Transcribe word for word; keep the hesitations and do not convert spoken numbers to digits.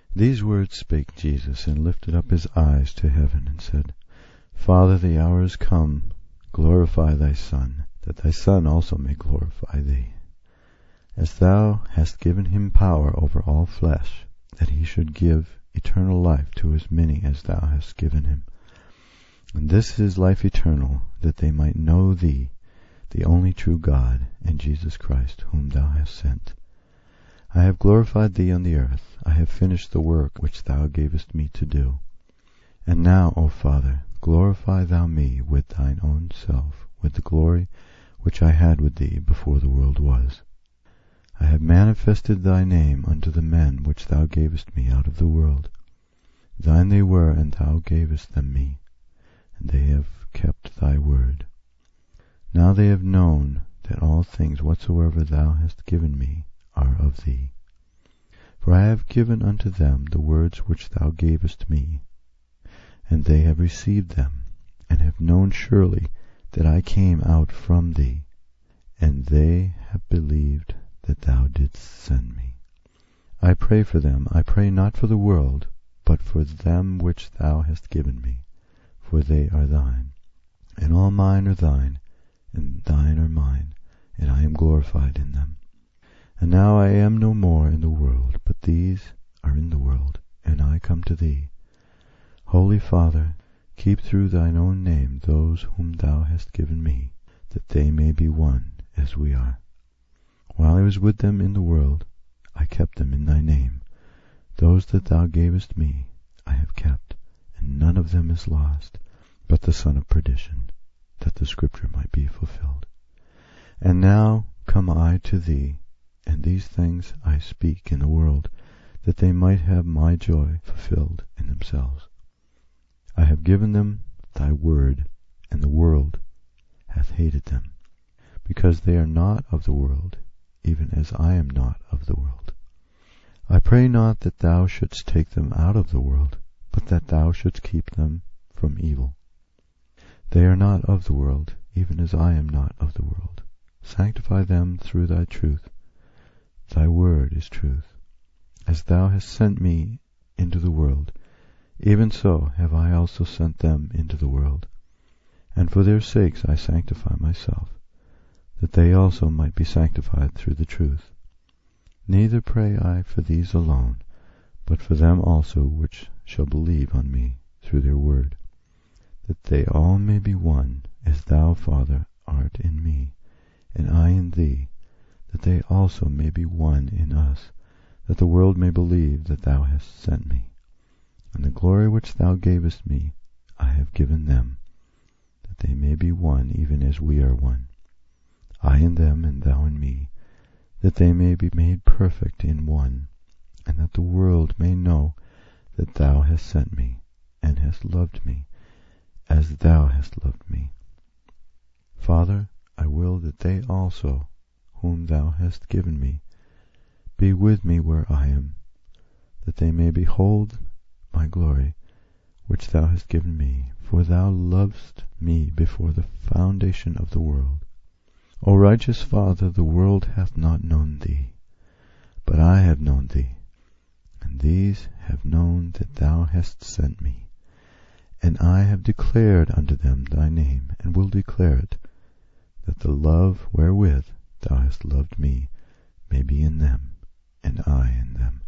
These words spake Jesus, and lifted up his eyes to heaven, and said, Father, the hour is come. Glorify thy Son, that thy Son also may glorify thee, as thou hast given him power over all flesh, that he should give eternal life to as many as thou hast given him. And this is life eternal, that they might know thee, the only true God, and Jesus Christ, whom thou hast sent. I have glorified thee on the earth. I have finished the work which thou gavest me to do. And now, O Father, glorify thou me with thine own self, with the glory which I had with thee before the world was. I have manifested thy name unto the men which thou gavest me out of the world. Thine they were, and thou gavest them me, and they have kept thy word. Now they have known that all things whatsoever thou hast given me are of thee. For I have given unto them the words which thou gavest me, and they have received them, and have known surely that I came out from thee, and they have believed that thou didst send me. I pray for them. I pray not for the world, but for them which thou hast given me, for they are thine. And all mine are thine, and thine are mine, and I am glorified in them. And now I am no more in the world, but these are in the world, and I come to thee. Holy Father, keep through thine own name those whom thou hast given me, that they may be one as we are. While I was with them in the world, I kept them in thy name. Those that thou gavest me I have kept, and none of them is lost, but the son of perdition, that the scripture might be fulfilled. And now come I to thee, and these things I speak in the world, that they might have my joy fulfilled in themselves. I have given them thy word, and the world hath hated them, because they are not of the world, even as I am not of the world. I pray not that thou shouldst take them out of the world, but that thou shouldst keep them from evil. They are not of the world, even as I am not of the world. Sanctify them through thy truth. Thy word is truth. As thou hast sent me into the world, even so have I also sent them into the world. And for their sakes I sanctify myself, that they also might be sanctified through the truth. Neither pray I for these alone, but for them also which shall believe on me through their word, that they all may be one, as thou, Father, art in me, and I in thee, that they also may be one in us, that the world may believe that thou hast sent me. And the glory which thou gavest me I have given them, that they may be one even as we are one, I in them and thou in me, that they may be made perfect in one, and that the world may know that thou hast sent me, and hast loved me, as thou hast loved me. Father, I will that they also, whom thou hast given me, be with me where I am, that they may behold my glory, which thou hast given me, for thou lovest me before the foundation of the world. O righteous Father, the world hath not known thee, but I have known thee, and these have known that thou hast sent me. And I have declared unto them thy name, and will declare it, that the love wherewith thou hast loved me may be in them, and I in them.